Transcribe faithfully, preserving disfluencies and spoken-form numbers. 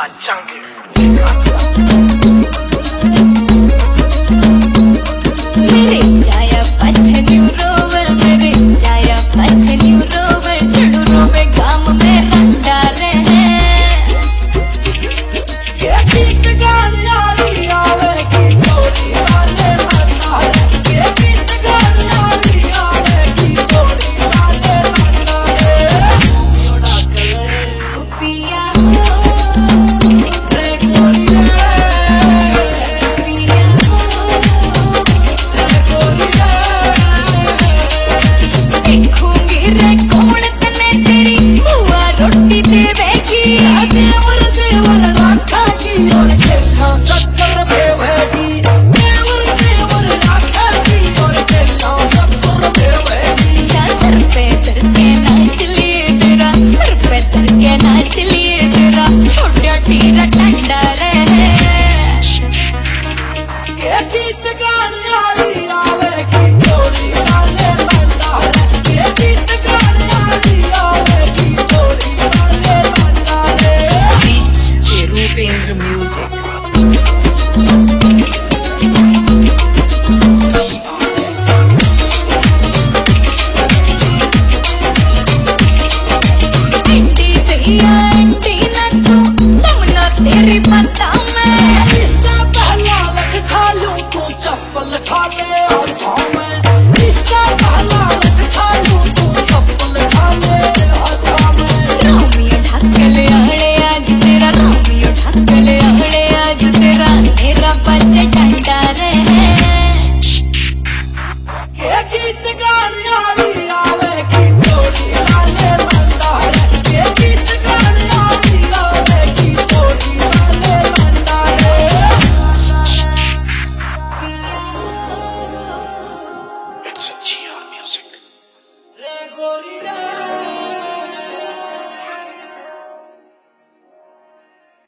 Hala jungle. मेरे जाया पछन्यू रोवे, मेरे जाया पछन्यू रोवे, चढ़ू रोवे गाम में रंडा रहे। ये गीत गाने वाली आवे की जोड़ी वाले रंडा रे। ये गीत गाने वाली आवे की जोड़ी वाले रंडा रे। जोड़ा करे पिया रे गोरी रे, पिया रे गोरी रे। देखूंगी रे कौन तने तेरी बुआ रोटी देवेगी। देवर देवर राखा की और देखा शक्कर बेवेगी। देवर देवर राखा की और देखा शक्कर बेवेगी। या सर पे धर के नाच लिए तेरा, सर पे धर के नाच लिए तेरा, छोटा तीरा टंडा रहे। ये गीत गाने वाली आवे की जोड़ी वाले रंडा रे। ये गीत गाने वाली आवे की जोड़ी वाले रंडा रे। Rupeendra Music. एंटी भैया एंटी ना तू, तुम ना तेरी पता मैं। इसका पहला लग खा लूं तू चप्पल खा ले हाथों में। इसका पहला लग खा लूं तू चप्पल खा ले हाथों में। रोमियो ढक्कले आड़े आज तेरा, रोमियो ढक्कले आड़े आज तेरा, मेरा बच्चा टंडा रहे। ये गीत गाने वाली आवे की जोड़ी वाले रंडा रे। ये गीत गाने वाली आवे की जोड़ी वाले रंडा रे। It's a G R music. रे गोरी